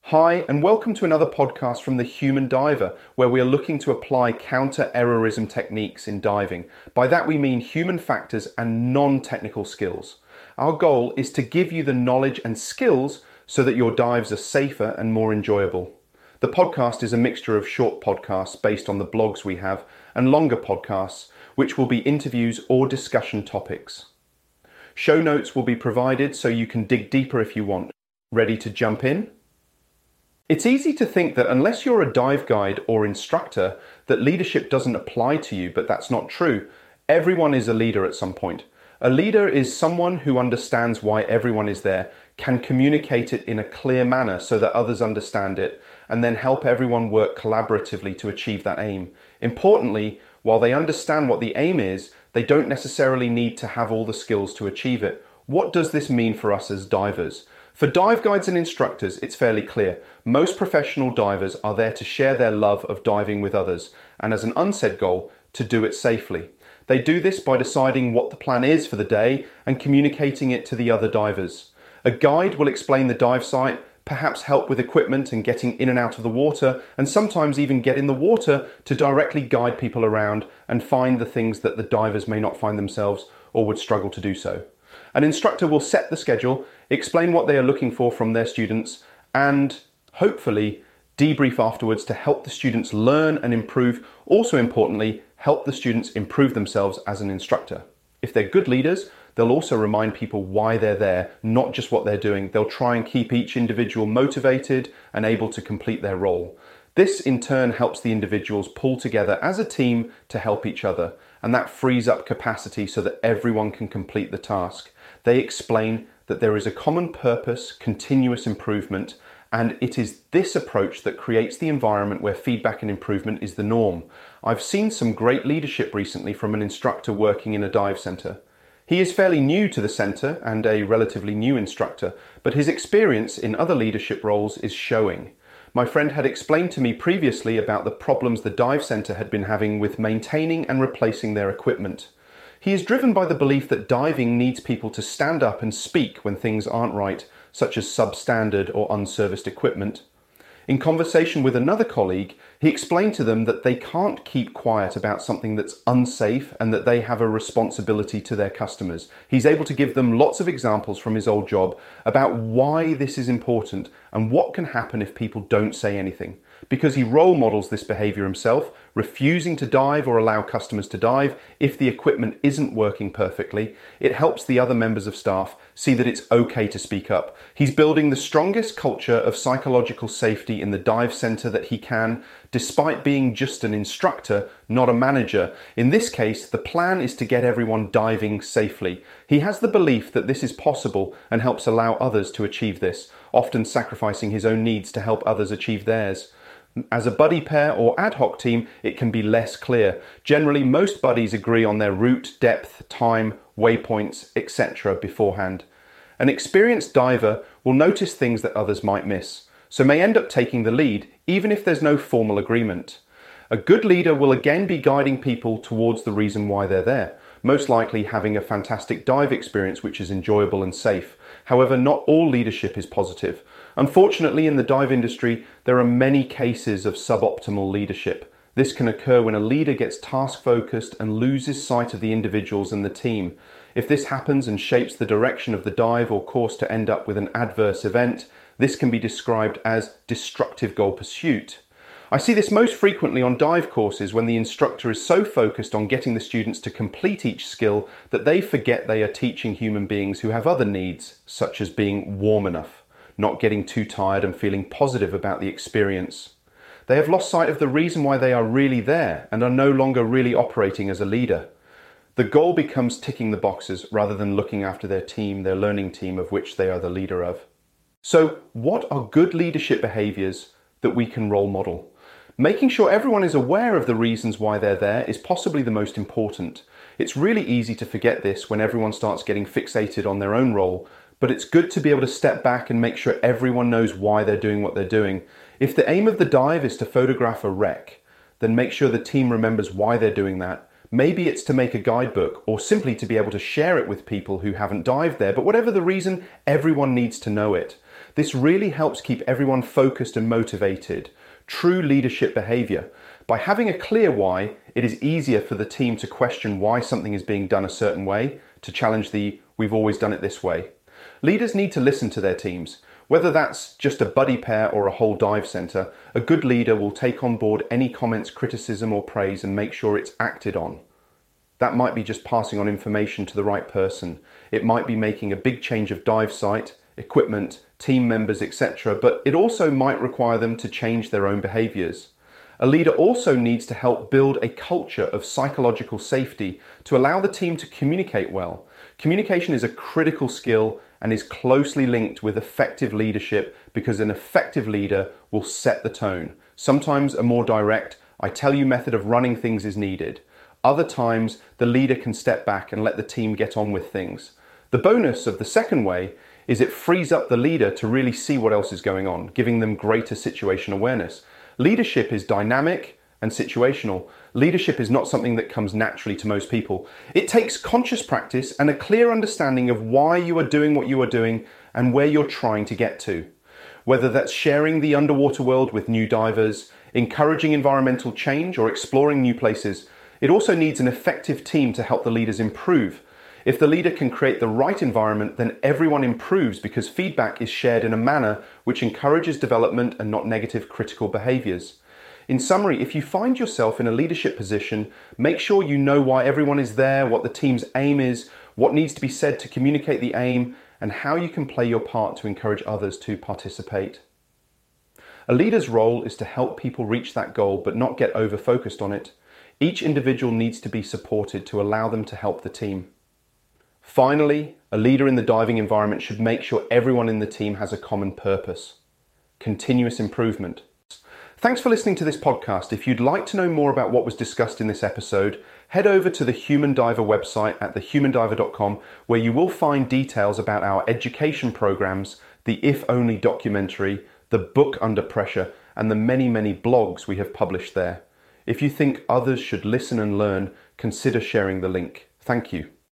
Hi, and welcome to another podcast from The Human Diver, where we are looking to apply counter-errorism techniques in diving. By that we mean human factors and non-technical skills. Our goal is to give you the knowledge and skills so that your dives are safer and more enjoyable. The podcast is a mixture of short podcasts based on the blogs we have and longer podcasts, which will be interviews or discussion topics. Show notes will be provided so you can dig deeper if you want. Ready to jump in? It's easy to think that unless you're a dive guide or instructor, that leadership doesn't apply to you, but that's not true. Everyone is a leader at some point. A leader is someone who understands why everyone is there, can communicate it in a clear manner so that others understand it, and then help everyone work collaboratively to achieve that aim. Importantly, while they understand what the aim is, they don't necessarily need to have all the skills to achieve it. What does this mean for us as divers? For dive guides and instructors, it's fairly clear. Most professional divers are there to share their love of diving with others, and as an unsaid goal, to do it safely. They do this by deciding what the plan is for the day and communicating it to the other divers. A guide will explain the dive site, perhaps help with equipment and getting in and out of the water, and sometimes even get in the water to directly guide people around and find the things that the divers may not find themselves or would struggle to do so. An instructor will set the schedule, explain what they are looking for from their students, and hopefully debrief afterwards to help the students learn and improve. Also importantly, help the students improve themselves as an instructor. If they're good leaders, they'll also remind people why they're there, not just what they're doing. They'll try and keep each individual motivated and able to complete their role. This in turn helps the individuals pull together as a team to help each other, and that frees up capacity so that everyone can complete the task. They explain that there is a common purpose, continuous improvement, and it is this approach that creates the environment where feedback and improvement is the norm. I've seen some great leadership recently from an instructor working in a dive centre. He is fairly new to the centre and a relatively new instructor, but his experience in other leadership roles is showing. My friend had explained to me previously about the problems the dive centre had been having with maintaining and replacing their equipment. He is driven by the belief that diving needs people to stand up and speak when things aren't right, such as substandard or unserviced equipment. In conversation with another colleague, he explained to them that they can't keep quiet about something that's unsafe and that they have a responsibility to their customers. He's able to give them lots of examples from his old job about why this is important and what can happen if people don't say anything. Because he role models this behavior himself, refusing to dive or allow customers to dive if the equipment isn't working perfectly, it helps the other members of staff see that it's okay to speak up. He's building the strongest culture of psychological safety in the dive centre that he can, despite being just an instructor, not a manager. In this case, the plan is to get everyone diving safely. He has the belief that this is possible and helps allow others to achieve this, often sacrificing his own needs to help others achieve theirs. As a buddy pair or ad hoc team, it can be less clear. Generally, most buddies agree on their route, depth, time, waypoints, etc. beforehand. An experienced diver will notice things that others might miss, so may end up taking the lead, even if there's no formal agreement. A good leader will again be guiding people towards the reason why they're there, most likely having a fantastic dive experience which is enjoyable and safe. However, not all leadership is positive. Unfortunately, in the dive industry, there are many cases of suboptimal leadership. This can occur when a leader gets task-focused and loses sight of the individuals and the team. If this happens and shapes the direction of the dive or course to end up with an adverse event, this can be described as destructive goal pursuit. I see this most frequently on dive courses when the instructor is so focused on getting the students to complete each skill that they forget they are teaching human beings who have other needs, such as being warm enough, not getting too tired and feeling positive about the experience. They have lost sight of the reason why they are really there and are no longer really operating as a leader. The goal becomes ticking the boxes rather than looking after their team, their learning team of which they are the leader of. So, what are good leadership behaviours that we can role model? Making sure everyone is aware of the reasons why they're there is possibly the most important. It's really easy to forget this when everyone starts getting fixated on their own role, but it's good to be able to step back and make sure everyone knows why they're doing what they're doing. If the aim of the dive is to photograph a wreck, then make sure the team remembers why they're doing that. Maybe it's to make a guidebook or simply to be able to share it with people who haven't dived there, but whatever the reason, everyone needs to know it. This really helps keep everyone focused and motivated. True leadership behavior. By having a clear why, it is easier for the team to question why something is being done a certain way, to challenge the "we've always done it this way." Leaders need to listen to their teams. Whether that's just a buddy pair or a whole dive centre, a good leader will take on board any comments, criticism or praise and make sure it's acted on. That might be just passing on information to the right person. It might be making a big change of dive site, equipment, team members, etc., but it also might require them to change their own behaviours. A leader also needs to help build a culture of psychological safety to allow the team to communicate well. Communication is a critical skill and is closely linked with effective leadership because an effective leader will set the tone. Sometimes a more direct, "I tell you" method of running things is needed. Other times, the leader can step back and let the team get on with things. The bonus of the second way is it frees up the leader to really see what else is going on, giving them greater situation awareness. Leadership is dynamic and situational. Leadership is not something that comes naturally to most people. It takes conscious practice and a clear understanding of why you are doing what you are doing and where you're trying to get to. Whether that's sharing the underwater world with new divers, encouraging environmental change, or exploring new places, it also needs an effective team to help the leaders improve. If the leader can create the right environment, then everyone improves because feedback is shared in a manner which encourages development and not negative critical behaviours. In summary, if you find yourself in a leadership position, make sure you know why everyone is there, what the team's aim is, what needs to be said to communicate the aim, and how you can play your part to encourage others to participate. A leader's role is to help people reach that goal but not get over-focused on it. Each individual needs to be supported to allow them to help the team. Finally, a leader in the diving environment should make sure everyone in the team has a common purpose. Continuous improvement. Thanks for listening to this podcast. If you'd like to know more about what was discussed in this episode, head over to the Human Diver website at thehumandiver.com, where you will find details about our education programs, the If Only documentary, the book Under Pressure, and the many, many blogs we have published there. If you think others should listen and learn, consider sharing the link. Thank you.